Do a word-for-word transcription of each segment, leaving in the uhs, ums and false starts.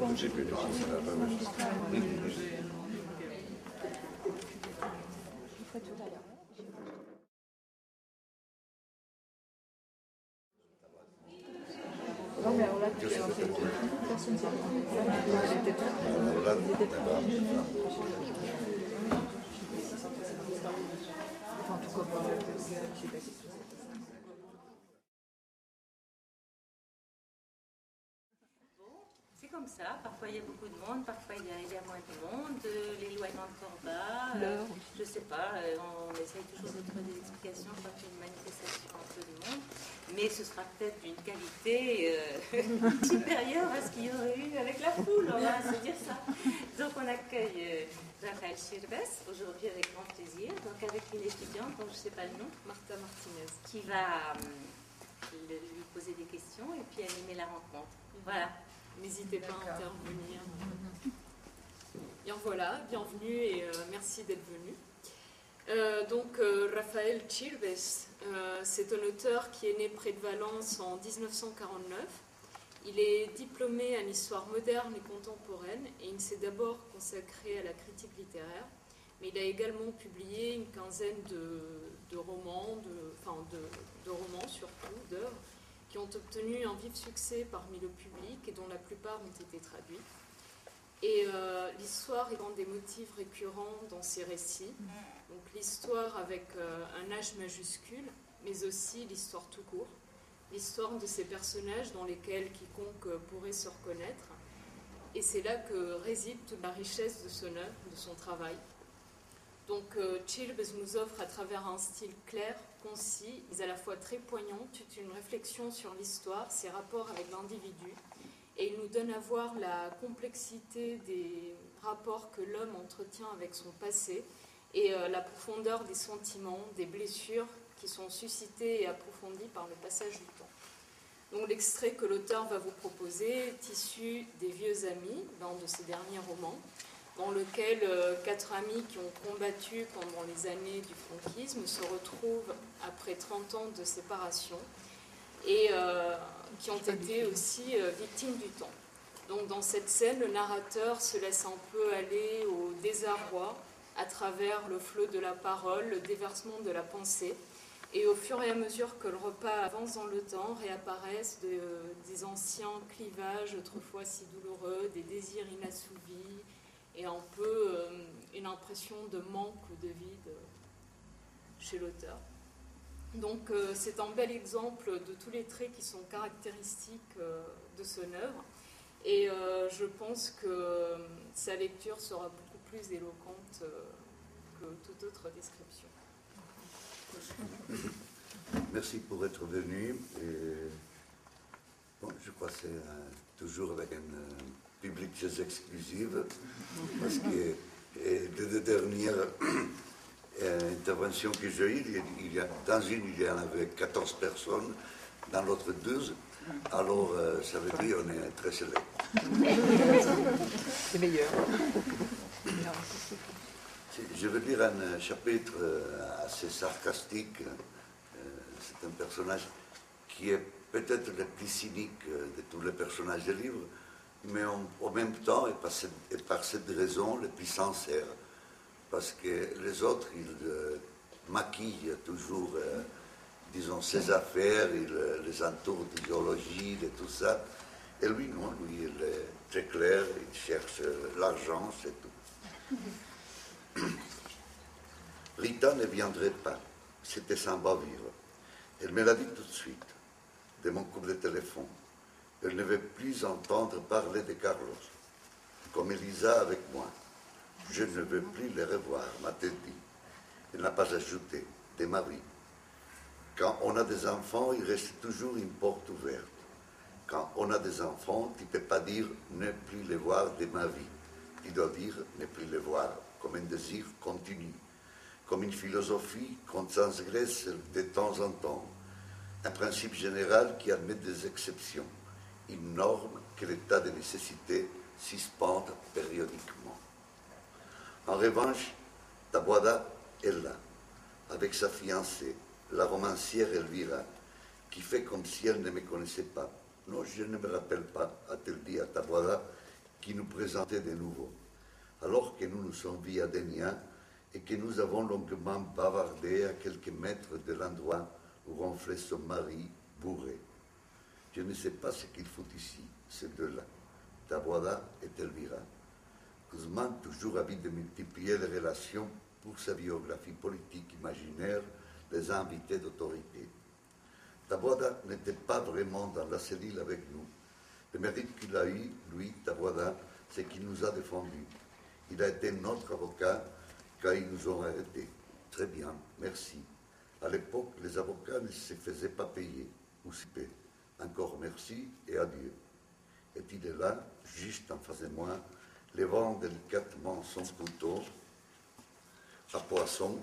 J'ai plus de temps. Non, mais on l'a touché. Personne ne s'est en tout cas, c'est comme ça, parfois il y a beaucoup de monde, parfois il y a, il y a moins de monde, euh, l'éloignement de Corba, euh, je sais pas, euh, on essaye toujours de trouver des explications quand il y a une manifestation un peu de monde, mais ce sera peut-être d'une qualité euh, supérieure à ce qu'il y aurait eu avec la foule, on va se dire ça. Donc on accueille euh, Raphaël Chirbes aujourd'hui avec grand plaisir, donc avec une étudiante dont je ne sais pas le nom, Martha Martinez, qui va euh, lui poser des questions et puis animer la rencontre. Voilà. N'hésitez pas à intervenir. Bien voilà, bienvenue et euh, merci d'être venu. Euh, donc euh, Raphaël Chirbes, euh, c'est un auteur qui est né près de Valence en dix-neuf cent quarante-neuf. Il est diplômé en histoire moderne et contemporaine et il s'est d'abord consacré à la critique littéraire, mais il a également publié une quinzaine de, de romans, de, enfin de, de romans surtout, d'œuvres, qui ont obtenu un vif succès parmi le public et dont la plupart ont été traduits. Et euh, l'histoire est un des motifs récurrents dans ces récits. Donc l'histoire avec euh, un H majuscule, mais aussi l'histoire tout court. L'histoire de ces personnages dans lesquels quiconque pourrait se reconnaître. Et c'est là que réside toute la richesse de son œuvre, de son travail. Donc euh, Chirbes nous offre à travers un style clair, concis, mais à la fois très poignant, toute une réflexion sur l'histoire, ses rapports avec l'individu, et il nous donne à voir la complexité des rapports que l'homme entretient avec son passé et euh, la profondeur des sentiments, des blessures qui sont suscitées et approfondies par le passage du temps. Donc l'extrait que l'auteur va vous proposer est issu des Vieux Amis, l'un de ses derniers romans, dans lequel euh, quatre amis qui ont combattu pendant les années du franquisme se retrouvent après trente ans de séparation et euh, qui ont été aussi euh, victimes du temps. Donc dans cette scène, le narrateur se laisse un peu aller au désarroi à travers le flot de la parole, le déversement de la pensée, et au fur et à mesure que le repas avance dans le temps, réapparaissent de, euh, des anciens clivages autrefois si douloureux, des désirs inassouvis, et un peu euh, une impression de manque ou de vide chez l'auteur. Donc euh, c'est un bel exemple de tous les traits qui sont caractéristiques euh, de son œuvre, et euh, je pense que euh, sa lecture sera beaucoup plus éloquente euh, que toute autre description. Merci pour être venu. Et, bon, je crois que c'est euh, toujours avec un euh, public très exclusif, parce que et de la dernière euh, intervention que j'ai eue, il y a, dans une, il y en avait quatorze personnes, dans l'autre douze. Alors, euh, ça veut dire qu'on est très célèbre. C'est meilleur. Je veux dire un chapitre assez sarcastique. C'est un personnage qui est peut-être le plus cynique de tous les personnages du livre, mais en, en même temps, et par, cette, et par cette raison, le plus sincère. Parce que les autres, ils euh, maquillent toujours, euh, disons, ses affaires, ils euh, les entourent d'idéologie, de tout ça. Et lui, non, lui, il est très clair, il cherche l'argent, c'est tout. Rita ne viendrait pas, c'était sans bavure. Elle me l'a dit tout de suite, de mon coup de téléphone. Elle ne veut plus entendre parler de Carlos, comme Elisa avec moi. Je ne veux plus les revoir, m'a-t-elle dit. Elle n'a pas ajouté, de ma vie. Quand on a des enfants, il reste toujours une porte ouverte. Quand on a des enfants, tu ne peux pas dire ne plus les voir de ma vie. Tu dois dire ne plus les voir, comme un désir continu, comme une philosophie qu'on transgresse de temps en temps, un principe général qui admet des exceptions, une norme que l'état de nécessité suspende périodiquement. En revanche, Taboada est là, avec sa fiancée, la romancière Elvira, qui fait comme si elle ne me connaissait pas. Non, je ne me rappelle pas, a-t-elle dit à Taboada, qui nous présentait de nouveau, alors que nous nous sommes vus à Dénia et que nous avons longuement bavardé à quelques mètres de l'endroit où ronflait son mari bourré. Je ne sais pas ce qu'ils foutent ici, ces deux-là, Taboada et Elvira. Guzman, toujours avide de multiplier les relations pour sa biographie politique imaginaire, les a invités d'autorité. Taboada n'était pas vraiment dans la cellule avec nous. Le mérite qu'il a eu, lui, Taboada, c'est qu'il nous a défendus. Il a été notre avocat quand ils nous ont arrêtés. Très bien, merci. À l'époque, les avocats ne se faisaient pas payer, ou si peu. Encore merci et adieu. Et il est là, juste en face de moi, levant délicatement son couteau à poisson,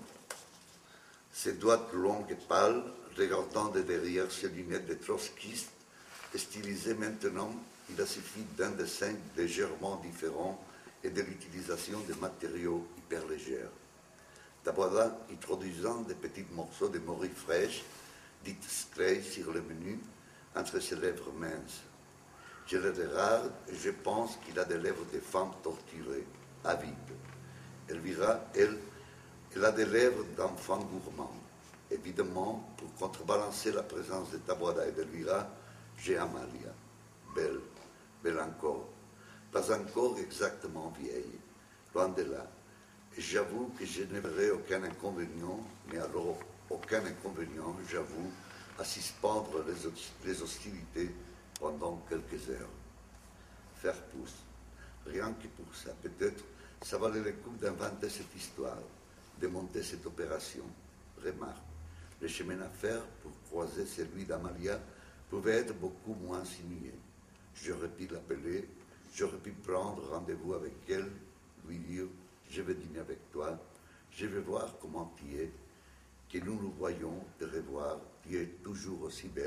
ses doigts longs et pâles, regardant de derrière ses lunettes de trotskiste, stylisées maintenant, il a suffi d'un dessin légèrement différent et de l'utilisation de matériaux hyper légers. Taboada introduisant des petits morceaux de morue fraîche, dites scrées sur le menu, entre ses lèvres minces. Je le regarde et je pense qu'il a des lèvres de femme torturée, avide. Elvira, elle, elle a des lèvres d'enfant gourmand. Évidemment, pour contrebalancer la présence de Taboada et d'Elvira, j'ai Amalia, belle, belle encore, pas encore exactement vieille, loin de là. Et j'avoue que je ne verrai aucun inconvénient, mais alors aucun inconvénient, j'avoue, à suspendre les, les hostilités pendant quelques heures. Faire pouce, rien que pour ça, peut-être ça valait le coup d'inventer cette histoire, de monter cette opération. Remarque, le chemin à faire pour croiser celui d'Amalia pouvait être beaucoup moins sinueux. J'aurais pu l'appeler, j'aurais pu prendre rendez-vous avec elle, lui dire « je vais dîner avec toi, je vais voir comment tu es, que nous nous voyons te revoir, tu es toujours aussi belle ».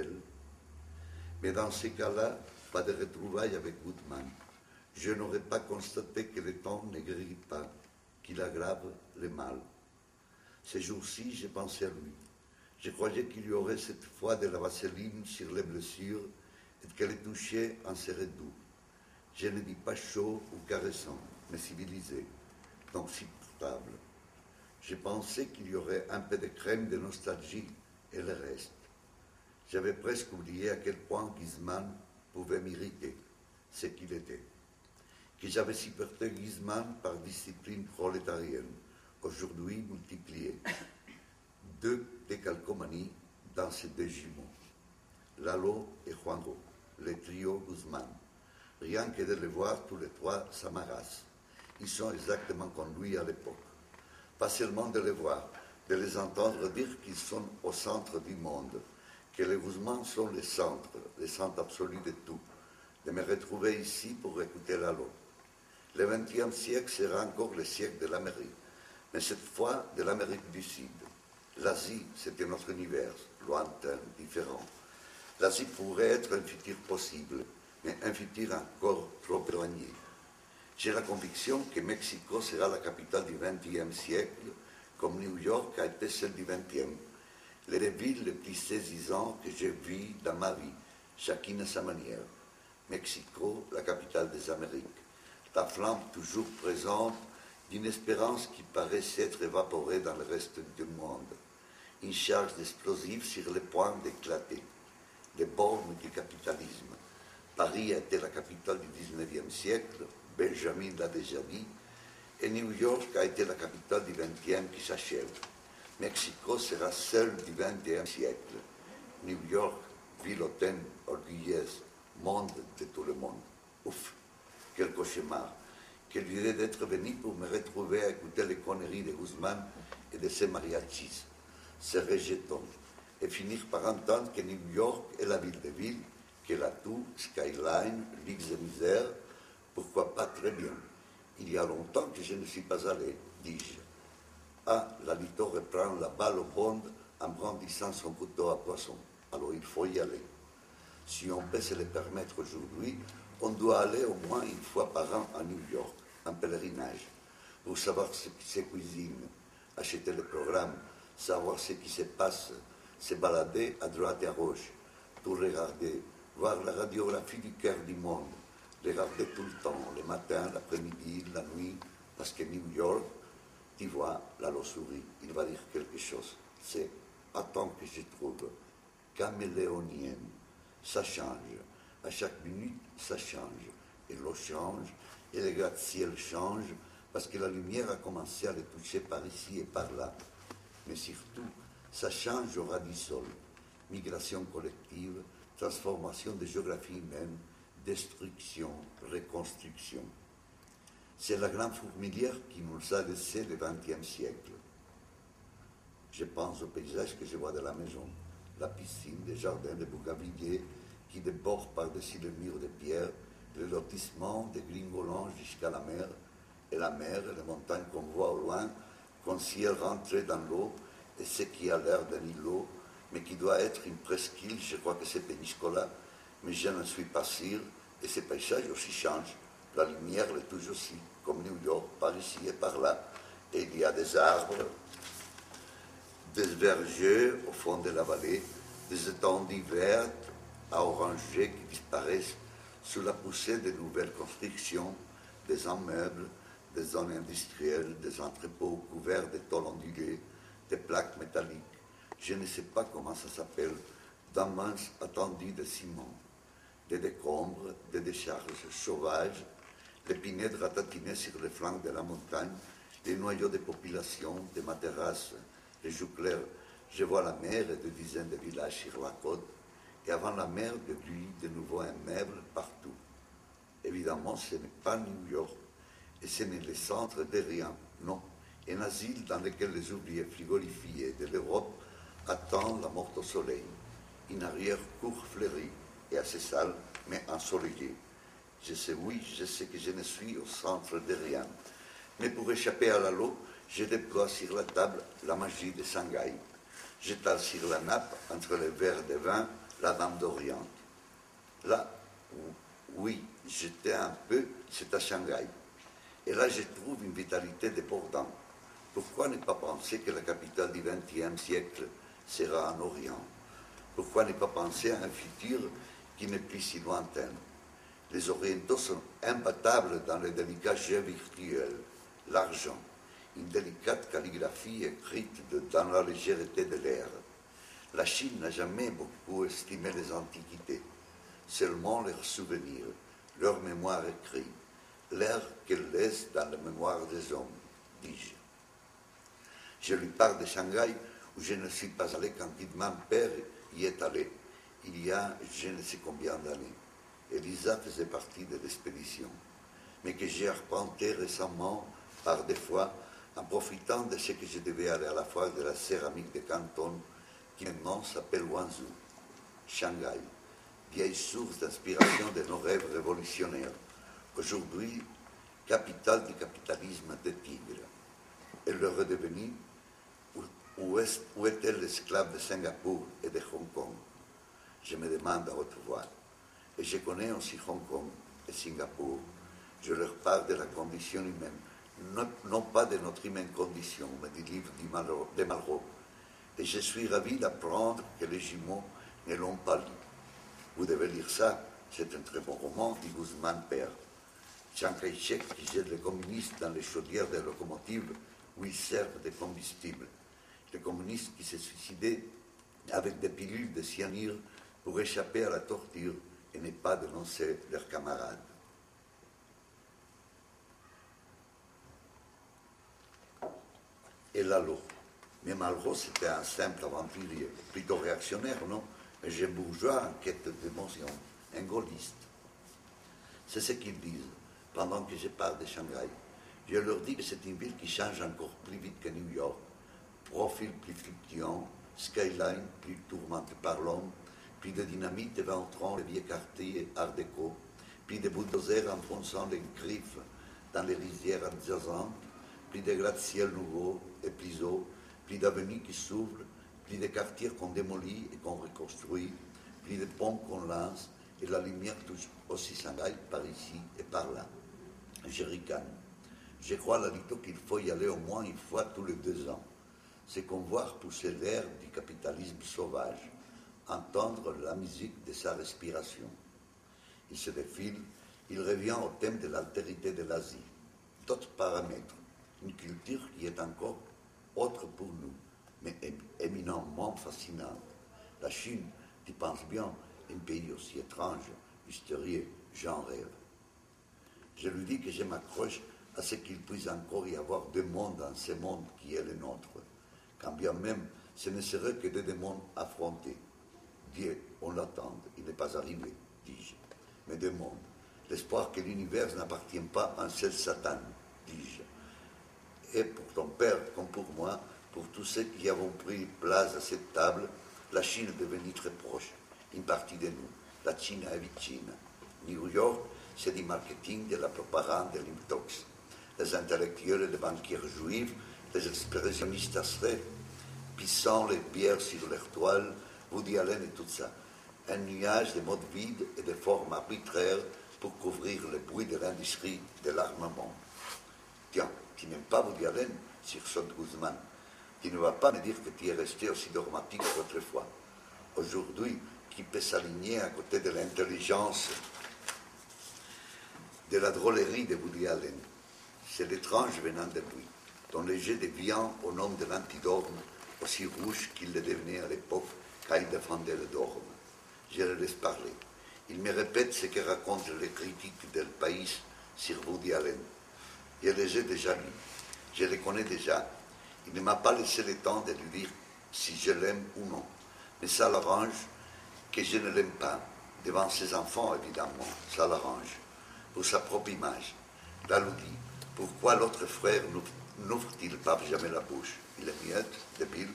Mais dans ces cas-là, pas de retrouvailles avec Guzman. Je n'aurais pas constaté que le temps ne guérit pas, qu'il aggrave le mal. Ces jours-ci, j'ai pensé à lui. Je croyais qu'il y aurait cette fois de la vaseline sur les blessures et que le toucher en serait doux. Je ne dis pas chaud ou caressant, mais civilisé, donc supportable. Je pensais qu'il y aurait un peu de crème de nostalgie et le reste. J'avais presque oublié à quel point Guzman pouvait m'irriter, ce qu'il était. Que j'avais supporté Guzman par discipline prolétarienne, aujourd'hui multipliée. Deux décalcomanies dans ces deux jumeaux, Lalo et Juanjo, le trio Guzman. Rien que de les voir tous les trois, ça m'arrache. Ils sont exactement comme lui à l'époque. Pas seulement de les voir, de les entendre dire qu'ils sont au centre du monde, que les Guzman sont le centre, le centre absolu de tout, de me retrouver ici pour écouter Lalo. Le vingtième siècle sera encore le siècle de l'Amérique, mais cette fois de l'Amérique du Sud. L'Asie, c'était notre univers, lointain, différent. L'Asie pourrait être un futur possible, mais un futur encore trop éloigné. J'ai la conviction que Mexico sera la capitale du vingtième siècle, comme New York a été celle du vingtième. Les deux villes les plus saisissantes que j'ai vues dans ma vie, chacune à sa manière. Mexico, la capitale des Amériques. La flamme toujours présente d'une espérance qui paraît s'être évaporée dans le reste du monde. Une charge d'explosifs sur le point d'éclater. Les bornes du capitalisme. Paris a été la capitale du dix-neuvième siècle, Benjamin l'a déjà dit, et New York a été la capitale du vingtième qui s'achève. Mexico sera celle du vingtième siècle. New York, ville hautaine, orgueilleuse, monde de tout le monde. Ouf, quel cauchemar. Quelle idée d'être venu pour me retrouver à écouter les conneries de Guzman et de ses mariachis, ces rejetons, et finir par entendre que New York est la ville des villes, que la tour, skyline, luxe et misère, pourquoi pas très bien. Il y a longtemps que je ne suis pas allé, dis-je. Ah, Lalito reprend la balle au bond en brandissant son couteau à poisson. Alors il faut y aller. Si on peut se le permettre aujourd'hui, on doit aller au moins une fois par an à New York, en pèlerinage, pour savoir ce qui se cuisine, acheter le programme, savoir ce qui se passe, se balader à droite et à gauche, tout regarder, voir la radiographie du cœur du monde, les regarder tout le temps, le matin, l'après-midi, la nuit, parce que New York, tu vois, Lalo sourit, il va dire quelque chose. C'est, attends que je trouve, caméléonienne, ça change. À chaque minute, ça change. Et l'eau change, et le gratte-ciel change, parce que la lumière a commencé à les toucher par ici et par là. Mais surtout, ça change au ras du sol. Migration collective, transformation de géographie humaine, destruction, reconstruction. C'est la grande fourmilière qui nous a laissé le vingtième siècle. Je pense au paysage que je vois de la maison, la piscine, les jardins de bougainvilliers qui débordent par-dessus le mur de pierre, le lotissement des gringolanges jusqu'à la mer, et la mer et les montagnes qu'on voit au loin, comme si elles rentraient dans l'eau, et ce qui a l'air d'un îlot, mais qui doit être une presqu'île, je crois que c'est Péniscola, mais je ne suis pas sûr, et ces paysages aussi changent. La lumière les touche aussi, comme New York, par ici et par là. Et il y a des arbres, des vergers au fond de la vallée, des étendues vertes à orangées qui disparaissent sous la poussée de nouvelles constructions, des immeubles, des zones industrielles, des entrepôts couverts de tôles ondulées, des plaques métalliques. Je ne sais pas comment ça s'appelle, d'immenses attendus de ciment, des décombres, des décharges sauvages, les pinèdes ratatinés sur les flancs de la montagne, les noyaux de population, des materrasses, les joues claires. Je vois la mer et des dizaines de villages sur la côte, et avant la mer, de lui, de nouveau un meuble partout. Évidemment, ce n'est pas New York, et ce n'est le centre de rien, non. Un asile dans lequel les ouvriers frigorifiés de l'Europe attendent la mort au soleil. Une arrière-cour fleurie et assez sale, mais ensoleillée. Je sais, oui, je sais que je ne suis au centre de rien. Mais pour échapper à la l'eau, je déploie sur la table la magie de Shanghai. J'étale sur la nappe, entre les verres de vin, la dame d'Orient. Là, oui, j'étais un peu, c'est à Shanghai. Et là, je trouve une vitalité débordante. Pourquoi ne pas penser que la capitale du vingtième siècle sera en Orient? Pourquoi ne pas penser à un futur qui n'est plus si lointain? Les Orientaux sont imbattables dans les délicats jeux virtuels, l'argent, une délicate calligraphie écrite de, dans la légèreté de l'air. La Chine n'a jamais beaucoup estimé les antiquités, seulement leurs souvenirs, leur mémoire écrite, l'air qu'elle laisse dans la mémoire des hommes, dis-je. Je lui parle de Shanghai, où je ne suis pas allé quand mon père y est allé, il y a je ne sais combien d'années. Elisa faisait partie de l'expédition, mais que j'ai arpenté récemment, par des fois, en profitant de ce que je devais aller à la foire de la céramique de Canton, qui maintenant s'appelle Wanzhou, Shanghai, vieille source d'inspiration de nos rêves révolutionnaires, aujourd'hui capitale du capitalisme des tigres. Elle le redevenu, où, est, où est-elle l'esclave de Singapour et de Hong Kong? Je me demande à haute voix. Et je connais aussi Hong Kong et Singapour. Je leur parle de la condition humaine, non, non pas de notre humaine condition, mais du livre de Malraux. Et je suis ravi d'apprendre que les jumeaux ne l'ont pas lu. Vous devez lire ça, c'est un très bon roman du Guzman père. Chiang Kai-shek qui jette les communistes dans les chaudières des locomotives où ils servent de combustible. Les communistes qui se suicidaient avec des pilules de cyanure pour échapper à la torture et ne pas dénoncer leurs camarades. Et Lalo. Mais Malraux, c'était un simple aventurier, plutôt réactionnaire, non? Un jeune bourgeois en quête d'émotion, un gaulliste. C'est ce qu'ils disent, pendant que je parle de Shanghai. Je leur dis que c'est une ville qui change encore plus vite que New York. Profil plus fluctuant, skyline plus tourmenté par l'homme, puis de dynamite éventrant les vieux quartiers art déco, puis de bulldozers enfonçant les griffes dans les rizières adjacentes, puis de gratte-ciel nouveaux et plus hauts, puis d'avenues qui s'ouvrent, puis de quartiers qu'on démolit et qu'on reconstruit, puis de ponts qu'on lance, et la lumière touche aussi Shanghai par ici et par là. Je ricane. Je crois, Lalito, qu'il faut y aller au moins une fois tous les deux ans. C'est qu'on voit pousser l'air du capitalisme sauvage, entendre la musique de sa respiration. Il se défile, Il revient au thème de l'altérité de l'Asie. D'autres paramètres, une culture qui est encore autre pour nous, mais éminemment fascinante. La Chine, tu penses bien, un pays aussi étrange, mystérieux, j'en rêve. Je lui dis que je m'accroche à ce qu'il puisse encore y avoir deux mondes dans ce monde qui est le nôtre, quand bien même ce ne serait que deux mondes affrontés. Dieu, on l'attend, il n'est pas arrivé, dis-je, mais deux mondes. L'espoir que l'univers n'appartient pas à un seul Satan, dis-je. Et pour ton père, comme pour moi, pour tous ceux qui avons pris place à cette table, la Chine est devenue très proche, une partie de nous. La Chine est vicine. New York, c'est du marketing, de la propagande, de l'intox. Les intellectuels, les banquiers juifs, les expressionnistes abstraits, pissant les bières sur leur toile, Woody Allen et tout ça. Un nuage de modes vides et de formes arbitraires pour couvrir le bruit de l'industrie de l'armement. Tiens, tu n'aimes pas Woody Allen, sursaute Guzman. Tu ne vas pas me dire que tu es resté aussi dogmatique qu'autrefois. Aujourd'hui, qui peut s'aligner à côté de l'intelligence, de la drôlerie de Woody Allen? C'est l'étrange venant de lui, dont les jets devient au nom de l'antidorme aussi rouge qu'il le devenait à l'époque quand il défendait le dogme. Je le laisse parler. Il me répète ce que racontent les critiques del País sur Woody Allen. Je les ai déjà lus. Je les connais déjà. Il ne m'a pas laissé le temps de lui dire si je l'aime ou non. Mais ça l'arrange que je ne l'aime pas. Devant ses enfants, évidemment, ça l'arrange. Pour sa propre image. Là, lui dit, pourquoi l'autre frère n'ouvre-t-il pas jamais la bouche? Il est muette, débile.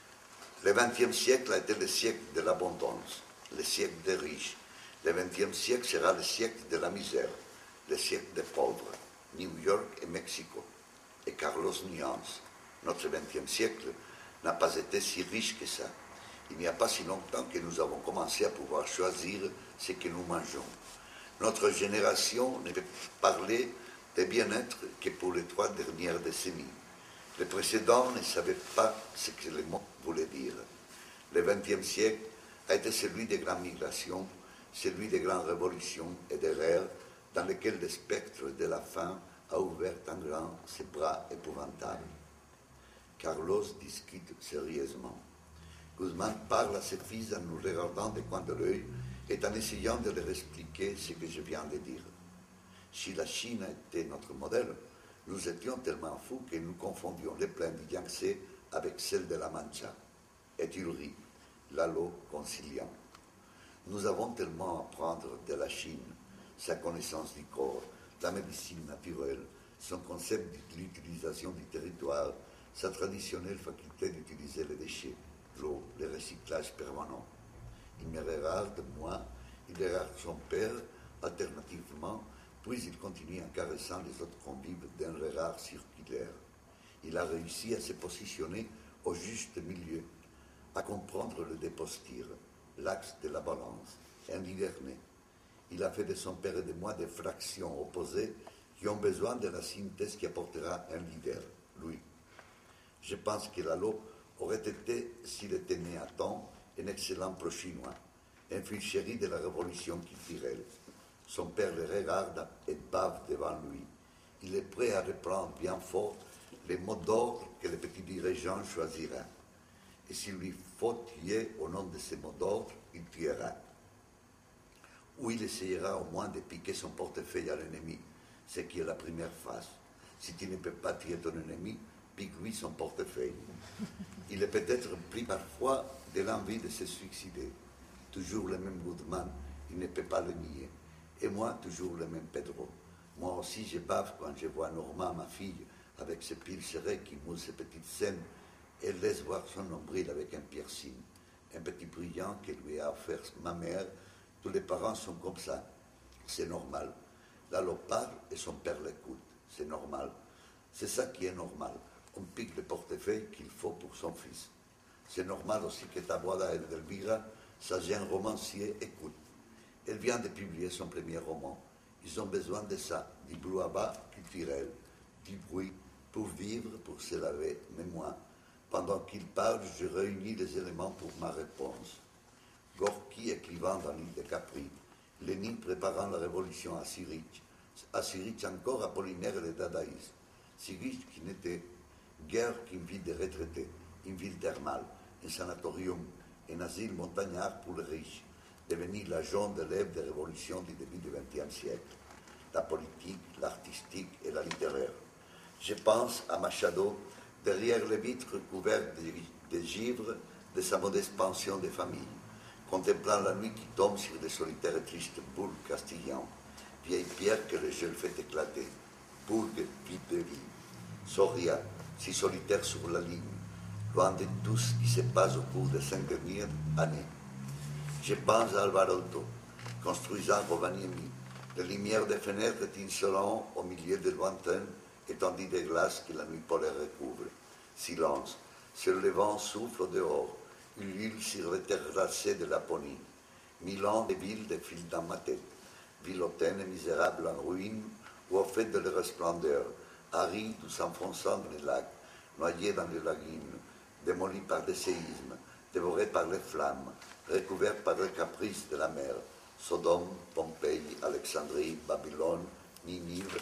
Le vingtième siècle a été le siècle de l'abondance, le siècle des riches. Le vingtième siècle sera le siècle de la misère, le siècle des pauvres, New York et Mexico. Et Carlos Nuance, notre vingtième siècle, n'a pas été si riche que ça. Il n'y a pas si longtemps que nous avons commencé à pouvoir choisir ce que nous mangeons. Notre génération ne peut parler de bien-être que pour les trois dernières décennies. Les précédents ne savaient pas ce que les mots voulaient dire. Le vingtième siècle a été celui des grandes migrations, celui des grandes révolutions et des guerres, dans lesquelles le spectre de la faim a ouvert en grand ses bras épouvantables. Carlos discute sérieusement. Guzman parle à ses fils en nous regardant des coins de l'œil et en essayant de leur expliquer ce que je viens de dire. Si la Chine était notre modèle, nous étions tellement fous que nous confondions les plaines du Yangtze avec celles de la Mancha. Et il rit, Lalo conciliant. Nous avons tellement à apprendre de la Chine, sa connaissance du corps, la médecine naturelle, son concept de l'utilisation du territoire, sa traditionnelle faculté d'utiliser les déchets, l'eau, le recyclage permanent. Il me regarde, moi, il regarde son père, alternativement, puis il continue en caressant les autres convives d'un regard circulaire. Il a réussi à se positionner au juste milieu, à comprendre le déposture, l'axe de la balance, un hiverné. Il a fait de son père et de moi des fractions opposées qui ont besoin de la synthèse qui apportera un leader, lui. Je pense que Lalo aurait été, s'il était né à temps, un excellent pro-chinois, un fils chéri de la révolution culturelle. Son père le regarde et bave devant lui. Il est prêt à reprendre bien fort les mots d'ordre que le petit dirigeant choisira. Et s'il lui faut tuer au nom de ces mots d'ordre, il tuera. Ou il essayera au moins de piquer son portefeuille à l'ennemi, ce qui est la première phase. Si tu ne peux pas tuer ton ennemi, pique-lui son portefeuille. Il est peut-être pris parfois de l'envie de se suicider. Toujours le même Goodman, il ne peut pas le nier. Et moi, toujours le même Pedro. Moi aussi, je bave quand je vois Norma, ma fille, avec ses pieds serrés qui mousse ses petites scènes et laisse voir son nombril avec un piercing, un petit brillant que lui a offert ma mère. Tous les parents sont comme ça. C'est normal. Lalo parle et son père l'écoute. C'est normal. C'est ça qui est normal. On pique le portefeuille qu'il faut pour son fils. C'est normal aussi que Taboada Elvira, sa jeune romancier, écoute. Elle vient de publier son premier roman. Ils ont besoin de ça, du brouhaha culturel, du bruit, pour vivre, pour se laver. Mais moi, pendant qu'il parle, je réunis les éléments pour ma réponse. Gorky écrivant dans l'île de Capri, Lénine préparant la révolution à Zurich, à Zurich encore Apollinaire et les dadaïstes. Zurich qui n'était guère qu'une ville de retraités, une ville thermale, un sanatorium, un asile montagnard pour les riches, devenu l'agent de l'œuvre des révolutions du début du vingtième siècle, la politique, l'artistique et la littéraire. Je pense à Machado, derrière les vitres couvertes de, de givre de sa modeste pension de famille, contemplant la nuit qui tombe sur des solitaires et tristes boules castillans, vieilles pierres que le gel fait éclater, bourgues vides de vie. Soria, si solitaire sur la ligne, loin de tout ce qui se passe au cours des cinq dernières années. Je pense à Alvarado, construisant Rovaniemi, les lumières des fenêtres étincelant au milieu de lointaines étendues de glace que la nuit polaire recouvre. Silence, sur le vent souffle au dehors, une huile sur les terres glacées de Laponie. Mille ans de villes défilent dans ma tête, ville hautaine et misérable en ruine ou au fait de leur splendeur, arides ou s'enfonçant dans les lacs, noyés dans les lagunes, démolis par des séismes, dévorés par les flammes, recouverts par les caprices de la mer, Sodome, Pompéi, Alexandrie, Babylone, Ninive.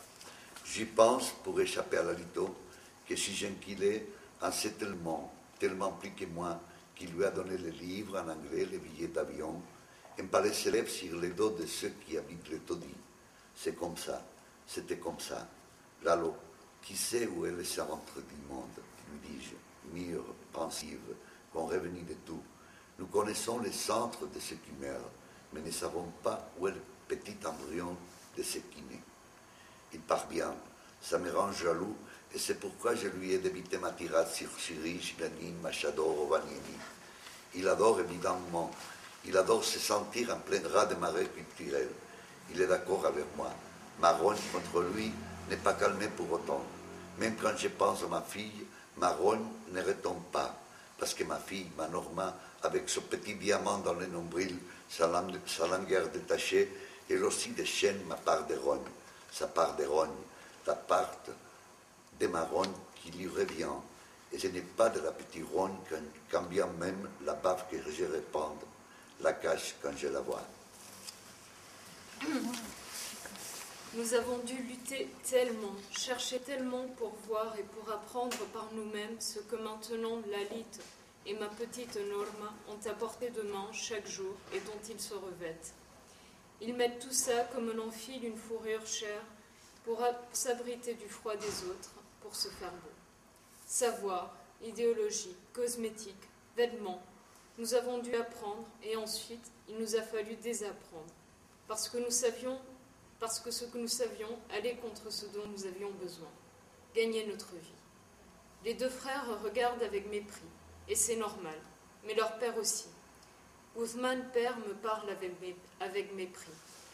J'y pense, pour échapper à la lito, que si j'inquilais en sait tellement, tellement plus que moi, qui lui a donné les livres en anglais, les billets d'avion, un palais s'élève sur les dos de ceux qui habitent le taudis. C'est comme ça, c'était comme ça. Lalo, qui sait où est le centre du monde, lui dis-je, mûre, pensive, qu'on revenit de tout. Nous connaissons le centre de ce qui meurt, mais ne savons pas où est le petit embryon de ce qui naît. Il part bien, ça me rend jaloux, et c'est pourquoi je lui ai débité ma tirade sur Zurich, Lénine, Machado, Rovaniemi. Il adore évidemment, il adore se sentir en plein ras de marée culturelle. Il est d'accord avec moi. Ma rogne contre lui n'est pas calmée pour autant. Même quand je pense à ma fille, ma rogne ne retombe pas. Parce que ma fille, ma Norma, avec ce petit diamant dans le nombril, sa, langue, sa langueur détachée, elle aussi déchaîne ma part de rogne, sa part de rogne, la part de ma rogne qui lui revient. Et ce n'est pas de la petite rogne quand, quand bien même la bave que je répande la cache quand je la vois. Nous avons dû lutter tellement, chercher tellement pour voir et pour apprendre par nous-mêmes ce que maintenant Lalita et ma petite Norma ont apporté de main chaque jour et dont ils se revêtent. Ils mettent tout ça comme on enfile une fourrure chère pour s'abriter du froid des autres, pour se faire beau. Savoir, idéologie, cosmétique, vêtements, nous avons dû apprendre et ensuite il nous a fallu désapprendre, parce que nous savions, parce que ce que nous savions allait contre ce dont nous avions besoin, gagner notre vie. Les deux frères regardent avec mépris, et c'est normal, mais leur père aussi. Guzman père me parle avec mépris.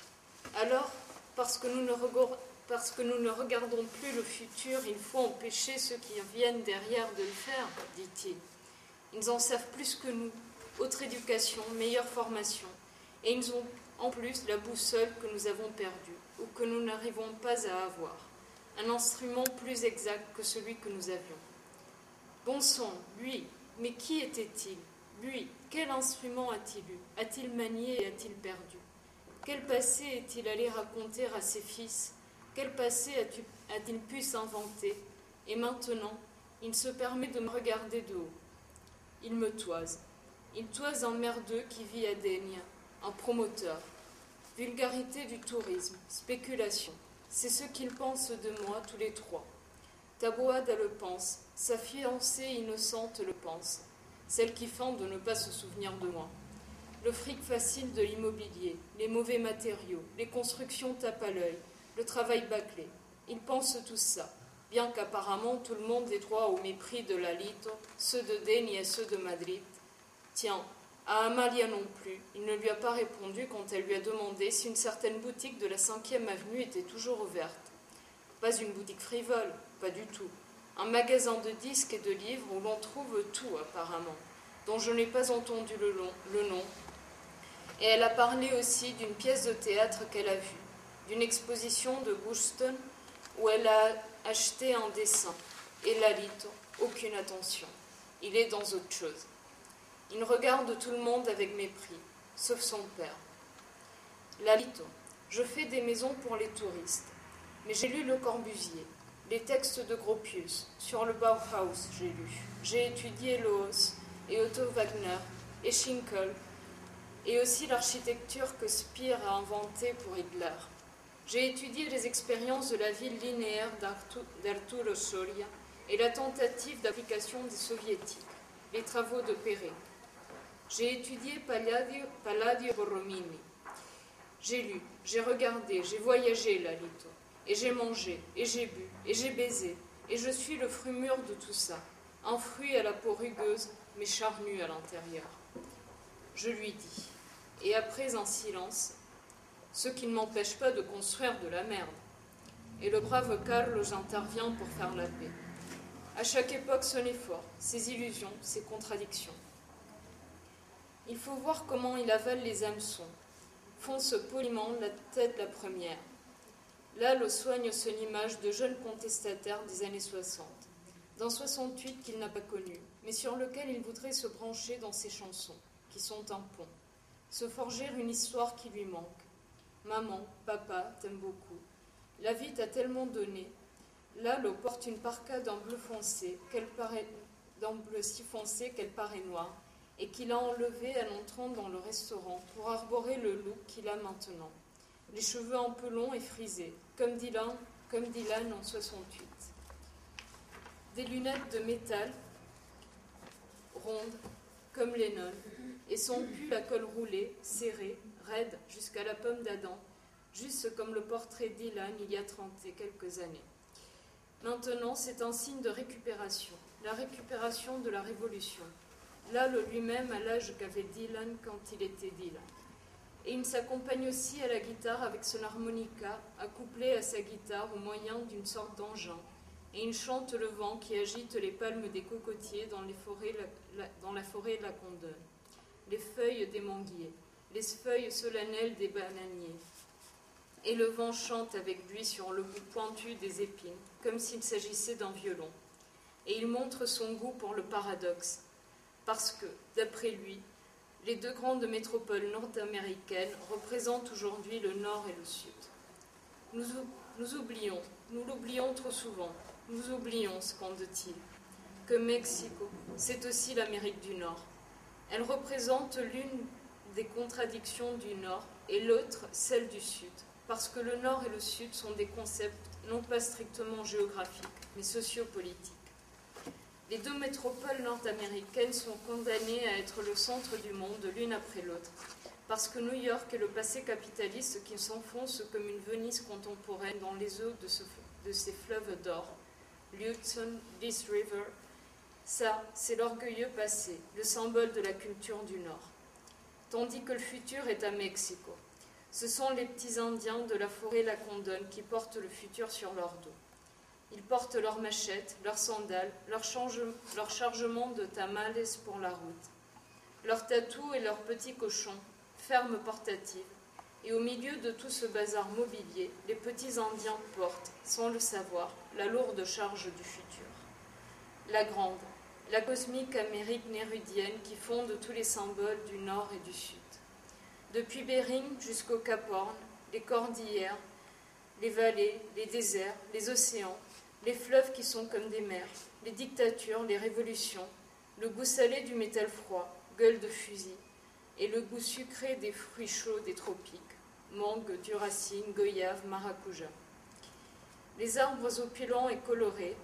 Alors, parce que nous ne regardons Parce que nous ne regardons plus le futur, il faut empêcher ceux qui viennent derrière de le faire, dit-il. Ils en savent plus que nous. Autre éducation, meilleure formation. Et ils ont en plus la boussole que nous avons perdue, ou que nous n'arrivons pas à avoir. Un instrument plus exact que celui que nous avions. Bon sang, lui, mais qui était-il? Lui, quel instrument a-t-il eu? A-t-il manié et a-t-il perdu? Quel passé est-il allé raconter à ses fils? Quel passé a-t-il pu s'inventer? Et maintenant, il se permet de me regarder de haut. Il me toise. Il toise un merdeux qui vit à Daigne, un promoteur. Vulgarité du tourisme, spéculation. C'est ce qu'ils pensent de moi tous les trois. Taboada le pense, sa fiancée innocente le pense, celle qui feint de ne pas se souvenir de moi. Le fric facile de l'immobilier, les mauvais matériaux, les constructions tapent à l'œil, le travail bâclé. Ils pensent tout ça, bien qu'apparemment tout le monde ait droit au mépris de Lalito, ceux de Daigne et ceux de Madrid. Tiens, à Amalia non plus, il ne lui a pas répondu quand elle lui a demandé si une certaine boutique de la cinquième avenue était toujours ouverte. Pas une boutique frivole, pas du tout. Un magasin de disques et de livres où l'on trouve tout apparemment, dont je n'ai pas entendu le, long, le nom. Et elle a parlé aussi d'une pièce de théâtre qu'elle a vue, d'une exposition de Boston où elle a acheté un dessin. Et Lalito, aucune attention. Il est dans autre chose. Il regarde tout le monde avec mépris, sauf son père. Lalito. Je fais des maisons pour les touristes. Mais j'ai lu Le Corbusier, les textes de Gropius, sur le Bauhaus j'ai lu. J'ai étudié Loos et Otto Wagner et Schinkel, et aussi l'architecture que Speer a inventée pour Hitler. J'ai étudié les expériences de la ville linéaire d'Arturo Soria et la tentative d'application des soviétiques, les travaux de Perret. J'ai étudié Palladio, Palladio Borromini. J'ai lu, j'ai regardé, j'ai voyagé, Lalito, et j'ai mangé, et j'ai bu, et j'ai baisé, et je suis le fruit mûr de tout ça, un fruit à la peau rugueuse, mais charnu à l'intérieur. Je lui dis, et après un silence, ce qui ne m'empêche pas de construire de la merde. Et le brave Carlos intervient pour faire la paix. À chaque époque, son effort, ses illusions, ses contradictions. Il faut voir comment il avale les hameçons, fonce poliment la tête la première. Lalo soigne son image de jeune contestataire des années soixante, d'un soixante-huit qu'il n'a pas connu, mais sur lequel il voudrait se brancher dans ses chansons, qui sont un pont, se forger une histoire qui lui manque. Maman, papa, t'aime beaucoup. La vie t'a tellement donné. Lalo porte une parka d'un bleu foncé, qu'elle paraît, d'un bleu si foncé qu'elle paraît noire, et qu'il a enlevé en entrant dans le restaurant pour arborer le look qu'il a maintenant. Les cheveux un peu longs et frisés, comme Dylan, comme Dylan en soixante-huit. Des lunettes de métal, rondes, comme Lennon, et son pull à col roulé, serré, raide jusqu'à la pomme d'Adam, juste comme le portrait d'Ilan il y a trente et quelques années. Maintenant, c'est un signe de récupération, la récupération de la révolution. Lalo lui-même à l'âge qu'avait Dylan quand il était Dylan. Et il s'accompagne aussi à la guitare avec son harmonica, accouplé à sa guitare au moyen d'une sorte d'engin, et il chante le vent qui agite les palmes des cocotiers dans, les forêts, la, la, dans la forêt de la Condone, les feuilles des manguiers, les feuilles solennelles des bananiers. Et le vent chante avec lui sur le bout pointu des épines, comme s'il s'agissait d'un violon. Et il montre son goût pour le paradoxe, parce que, d'après lui, les deux grandes métropoles nord-américaines représentent aujourd'hui le Nord et le Sud. Nous, nous oublions, nous l'oublions trop souvent, nous oublions, scande-t-il, que Mexico, c'est aussi l'Amérique du Nord. Elle représente l'une des contradictions du Nord et l'autre celle du Sud, parce que le Nord et le Sud sont des concepts non pas strictement géographiques, mais sociopolitiques. Les deux métropoles nord-américaines sont condamnées à être le centre du monde l'une après l'autre, parce que New York est le passé capitaliste qui s'enfonce comme une Venise contemporaine dans les eaux de, ce, de ces fleuves d'or, l'Hudson, l'East River. Ça, c'est l'orgueilleux passé, le symbole de la culture du Nord. Tandis que le futur est à Mexico. Ce sont les petits Indiens de la forêt Lacandone qui portent le futur sur leur dos. Ils portent leurs machettes, leurs sandales, leur, change, leur chargement de tamales pour la route, leurs tatous et leurs petits cochons, fermes portatives. Et au milieu de tout ce bazar mobilier, les petits Indiens portent, sans le savoir, la lourde charge du futur. La grande, la cosmique Amérique nérudienne qui fonde tous les symboles du Nord et du Sud. Depuis Bering jusqu'au Cap Horn, les cordillères, les vallées, les déserts, les océans, les fleuves qui sont comme des mers, les dictatures, les révolutions, le goût salé du métal froid, gueule de fusil, et le goût sucré des fruits chauds des tropiques, mangue, du racine, goyave, maracuja. Les arbres opulents et colorés,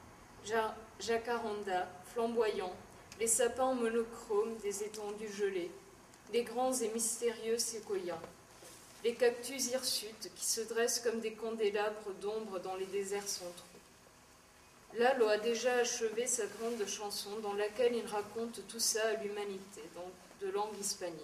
jacaranda, flamboyants, les sapins monochromes des étendues gelées, les grands et mystérieux séquoias, les cactus hirsutes qui se dressent comme des candélabres d'ombre dans les déserts centraux. Lalo a déjà achevé sa grande chanson dans laquelle il raconte tout ça à l'humanité, de langue hispanique.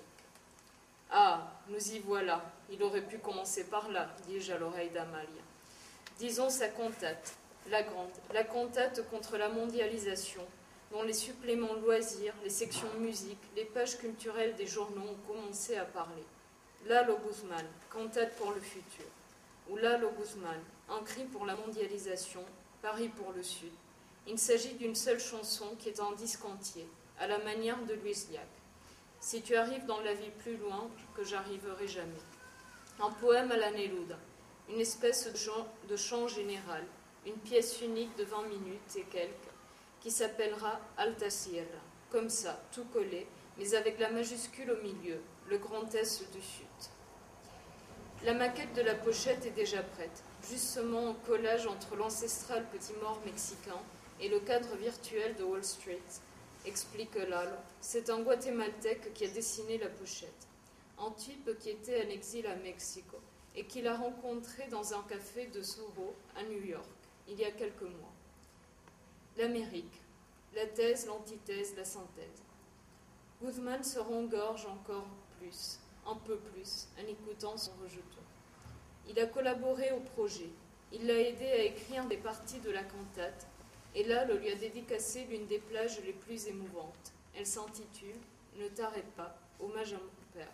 Ah, nous y voilà, il aurait pu commencer par là, dis-je à l'oreille d'Amalia. Disons sa cantate, la grande, la cantate contre la mondialisation, dont les suppléments loisirs, les sections musique, les pages culturelles des journaux ont commencé à parler. Lalo Guzmán, cantate pour le futur. Ou Lalo Guzmán, un cri pour la mondialisation, Paris pour le Sud. Il s'agit d'une seule chanson qui est un disque entier, à la manière de Louis Llach. Si tu arrives dans la vie plus loin que j'arriverai jamais. un poème à la Neruda, une espèce de chant, de chant général, une pièce unique de vingt minutes et quelques, qui s'appellera Alta Sierra, comme ça, tout collé, mais avec la majuscule au milieu, le grand S du sud. La maquette de la pochette est déjà prête, justement au collage entre l'ancestral petit mort mexicain et le cadre virtuel de Wall Street, explique Lalo. C'est un Guatémaltèque qui a dessiné la pochette, un type qui était en exil à Mexico et qui l'a rencontré dans un café de Soho à New York, il y a quelques mois. L'Amérique, la thèse, l'antithèse, la synthèse. Guzman se rengorge encore plus, un peu plus, en écoutant son rejeton. Il a collaboré au projet, il l'a aidé à écrire des parties de la cantate, et là, le lui a dédicacé l'une des plages les plus émouvantes. Elle s'intitule « Ne t'arrête pas, hommage à mon père ».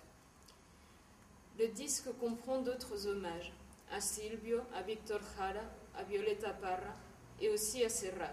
Le disque comprend d'autres hommages, à Silvio, à Victor Jara, à Violeta Parra, et aussi à Serrat.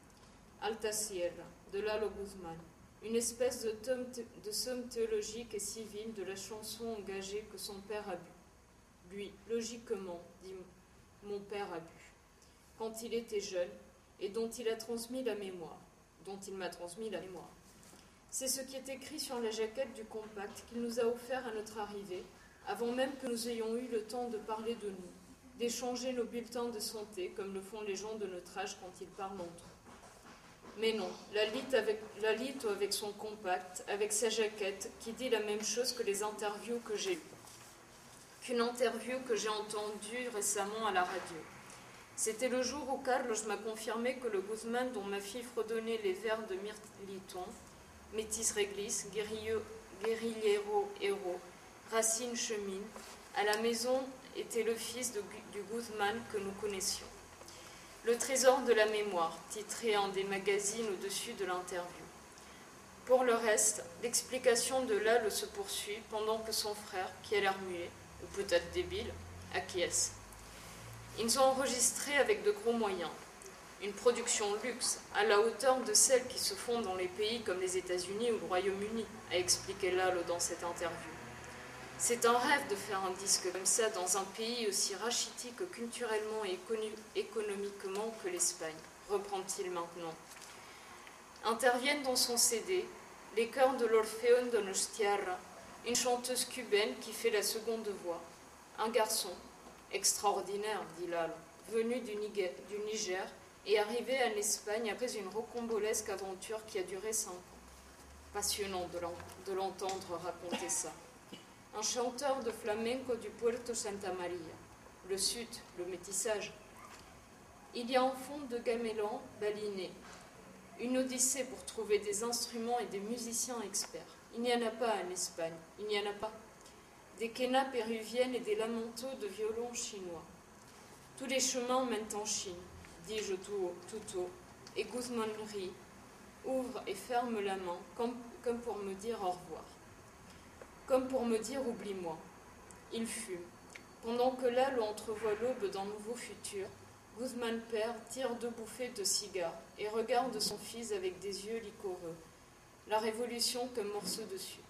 Alta Sierra, de Lalo Guzman, une espèce de, tome, de somme théologique et civile de la chanson engagée que son père a bu. Lui, logiquement, dit mon père a bu, quand il était jeune, et dont il a transmis la mémoire, dont il m'a transmis la mémoire. C'est ce qui est écrit sur la jaquette du compact qu'il nous a offert à notre arrivée, avant même que nous ayons eu le temps de parler de nous, d'échanger nos bulletins de santé, comme le font les gens de notre âge quand ils parlent entre eux. Mais non, Lalito avec, Lalito avec son compact, avec sa jaquette, qui dit la même chose que les interviews que j'ai eues, qu'une interview que j'ai entendue récemment à la radio. C'était le jour où Carlos m'a confirmé que le Guzman dont ma fille fredonnait les vers de Mirliton, métis réglisse, guerrillero héros, racine chemine, à la maison était le fils de, du Guzman que nous connaissions. Le trésor de la mémoire, titré en des magazines au-dessus de l'interview. Pour le reste, l'explication de Lalo se poursuit pendant que son frère, qui a l'air muet, ou peut-être débile, acquiesce. Ils ont enregistré avec de gros moyens, une production luxe à la hauteur de celles qui se font dans les pays comme les États-Unis ou le Royaume-Uni, a expliqué Lalo dans cette interview. C'est un rêve de faire un disque comme ça dans un pays aussi rachitique culturellement et économiquement que l'Espagne, reprend-il maintenant. Interviennent dans son C D les chœurs de l'Orfeón Donostiarra, une chanteuse cubaine qui fait la seconde voix, un garçon, extraordinaire, dit Lalo, venu du Niger, du Niger et arrivé en Espagne après une rocambolesque aventure qui a duré cinq ans. Passionnant de l'entendre raconter ça. Un chanteur de flamenco du Puerto Santa Maria, le sud, le métissage. Il y a un fond de gamelan baliné, une odyssée pour trouver des instruments et des musiciens experts. Il n'y en a pas en Espagne, il n'y en a pas. Des quenas péruviennes et des lamentos de violons chinois. Tous les chemins mènent en Chine, dis-je tout, tout haut, et Guzman rit, ouvre et ferme la main, comme, comme pour me dire au revoir. Comme pour me dire oublie-moi. Il fume. Pendant que là, l'on entrevoit l'aube d'un nouveau futur, Guzman père tire deux bouffées de cigare et regarde son fils avec des yeux liquoreux. La révolution comme morceau de sucre.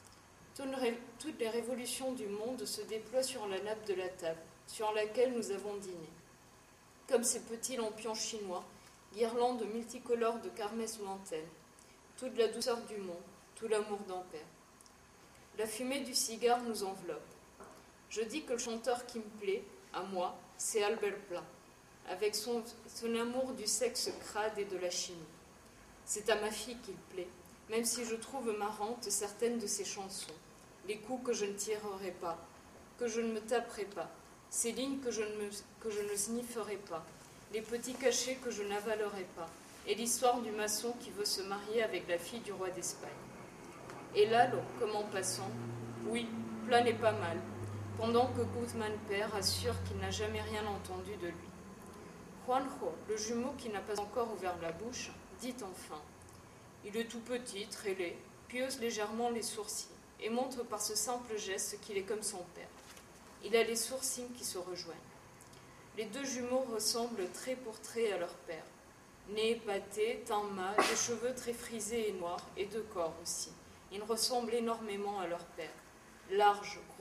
Toutes les révolutions du monde se déploient sur la nappe de la table, sur laquelle nous avons dîné. Comme ces petits lampions chinois, guirlandes multicolores de kermesse lointaine. Toute la douceur du monde, tout l'amour d'un père. La fumée du cigare nous enveloppe. Je dis que le chanteur qui me plaît, à moi, c'est Albert Pla, avec son, son amour du sexe crade et de la chimie. C'est à ma fille qu'il plaît, même si je trouve marrantes certaines de ses chansons, les coups que je ne tirerai pas, que je ne me taperai pas, ces lignes que je ne, me, que je ne snifferai pas, les petits cachets que je n'avalerai pas, et l'histoire du maçon qui veut se marier avec la fille du roi d'Espagne. Et Lalo, comme en passant, oui, Pla n'est pas mal, pendant que Guzman père assure qu'il n'a jamais rien entendu de lui. Juanjo, le jumeau qui n'a pas encore ouvert la bouche, dit enfin. Il est tout petit, très laid, puis hausse légèrement les sourcils, et montre par ce simple geste qu'il est comme son père. Il a les sourcils qui se rejoignent. Les deux jumeaux ressemblent trait pour trait à leur père. Nez épaté, teint mat, des cheveux très frisés et noirs, et deux corps aussi. Ils ressemblent énormément à leur père. Larges, gros,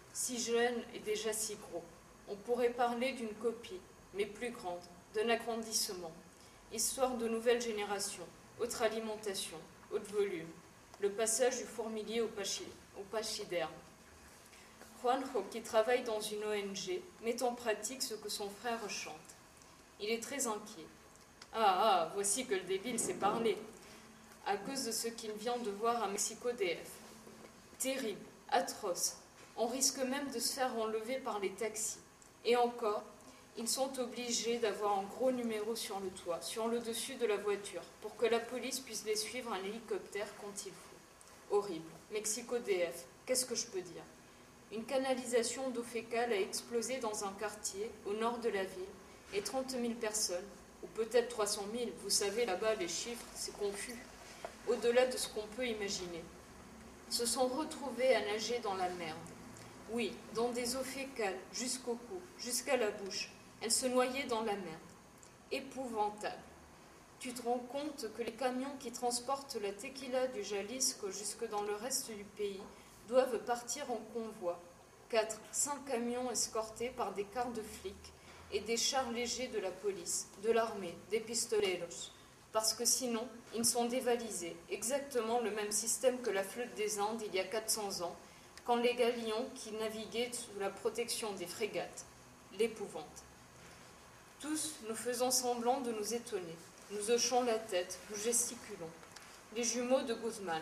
Si jeune et déjà si gros. On pourrait parler d'une copie, mais plus grande, d'un agrandissement. Histoire de nouvelles générations, autre alimentation, haute volume. Le passage du fourmilier au, pachy, au pachyderme. Juanjo, qui travaille dans une O N G, met en pratique ce que son frère chante. Il est très inquiet. Ah, ah, voici que le débile sait parler. À cause de ce qu'il vient de voir à Mexico D F. Terrible, atroce. On risque même de se faire enlever par les taxis. Et encore, ils sont obligés d'avoir un gros numéro sur le toit, sur le dessus de la voiture, pour que la police puisse les suivre en hélicoptère quand il faut. Horrible. Mexico D F, qu'est-ce que je peux dire? Une canalisation d'eau fécale a explosé dans un quartier au nord de la ville, et trente mille personnes, ou peut-être trois cent mille, vous savez, là-bas, les chiffres, c'est confus, au-delà de ce qu'on peut imaginer, se sont retrouvés à nager dans la merde. Oui, dans des eaux fécales, jusqu'au cou, jusqu'à la bouche. Elles se noyaient dans la merde. Épouvantable. Tu te rends compte que les camions qui transportent la tequila du Jalisco jusque dans le reste du pays doivent partir en convoi. Quatre, cinq camions escortés par des cars de flics et des chars légers de la police, de l'armée, des pistoleros. Parce que sinon, ils sont dévalisés. Exactement le même système que la flotte des Indes il y a quatre cents ans, quand les galions qui naviguaient sous la protection des frégates. L'épouvante. Tous, nous faisons semblant de nous étonner. Nous hochons la tête, nous gesticulons. Les jumeaux de Guzman.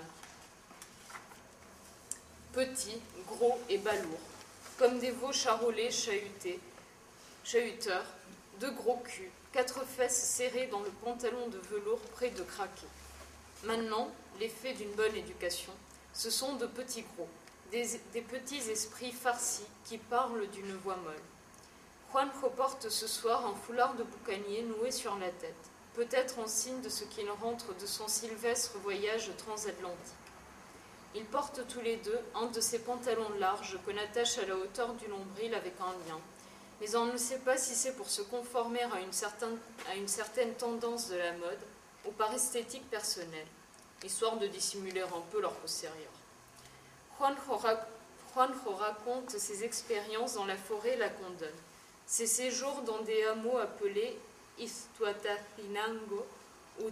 Petits, gros et balourds, comme des veaux charolais chahutés, chahuteurs, deux gros culs, quatre fesses serrées dans le pantalon de velours près de craquer. Maintenant, l'effet d'une bonne éducation, ce sont de petits gros, des, des petits esprits farcis qui parlent d'une voix molle. Juanjo porte ce soir un foulard de boucanier noué sur la tête, peut-être en signe de ce qu'il rentre de son sylvestre voyage transatlantique. Ils portent tous les deux un de ces pantalons larges qu'on attache à la hauteur du nombril avec un lien, mais on ne sait pas si c'est pour se conformer à une certaine, à une certaine tendance de la mode ou par esthétique personnelle, histoire de dissimuler un peu leur postérieur. Juanjo, ra- Juanjo raconte ses expériences dans la forêt lacandone, ses séjours dans des hameaux appelés Istuatacinango ou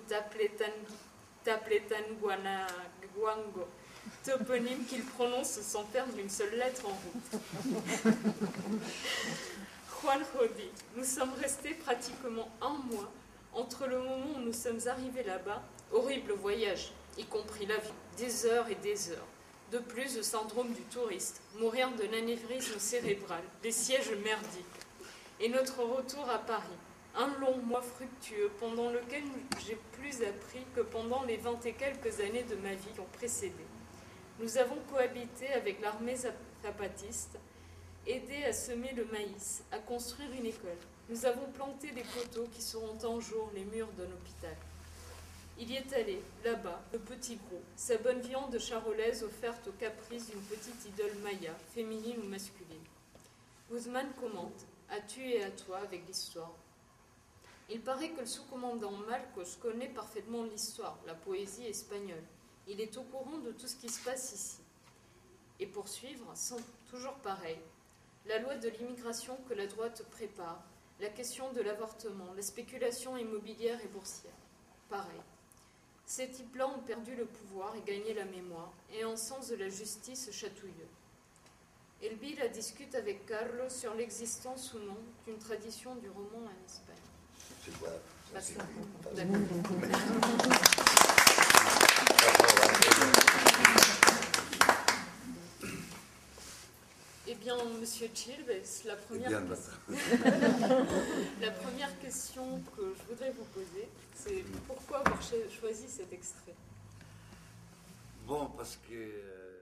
Tapletanguango, toponyme qu'il prononce sans perdre une seule lettre en route. Juanjo dit, nous sommes restés pratiquement un mois entre le moment où nous sommes arrivés là-bas, horrible voyage, y compris l'avion, des heures et des heures. De plus, le syndrome du touriste, mourir d'un anévrisme cérébral, des sièges merdiques. Et notre retour à Paris, un long mois fructueux pendant lequel j'ai plus appris que pendant les vingt et quelques années de ma vie qui ont précédé. Nous avons cohabité avec l'armée zapatiste, aidé à semer le maïs, à construire une école. Nous avons planté des poteaux qui seront un jour les murs d'un hôpital. Il y est allé, là-bas, le petit gros, sa bonne viande charolaise offerte aux caprices d'une petite idole maya, féminine ou masculine. Guzman commente, à tu et à toi avec l'histoire. Il paraît que le sous-commandant Marcos connaît parfaitement l'histoire, la poésie espagnole. Il est au courant de tout ce qui se passe ici. Et pour suivre, sans, toujours pareil, la loi de l'immigration que la droite prépare, la question de l'avortement, la spéculation immobilière et boursière. Pareil. Ces types-là ont perdu le pouvoir et gagné la mémoire, et un sens de la justice chatouilleux. Elbi la discute avec Carlos sur l'existence ou non d'une tradition du roman en Espagne. C'est quoi Bah, ça, ça. c'est- Eh bien, Monsieur Chilves, la Eh première, bien, question... la première question que je voudrais vous poser, c'est pourquoi avoir cho- choisi cet extrait? Bon, parce que euh,